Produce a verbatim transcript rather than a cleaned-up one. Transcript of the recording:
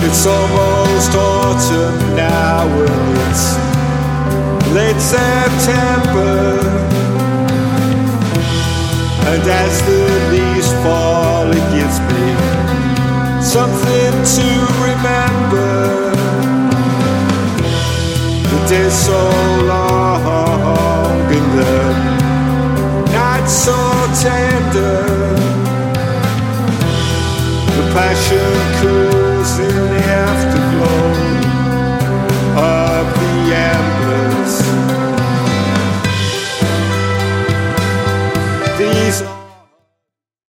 It's almost autumn now and it's late September, and as the leaves fall it gives me something to remember. The day's so long and the night's so tender. The passion cools in the afterglow of the ember.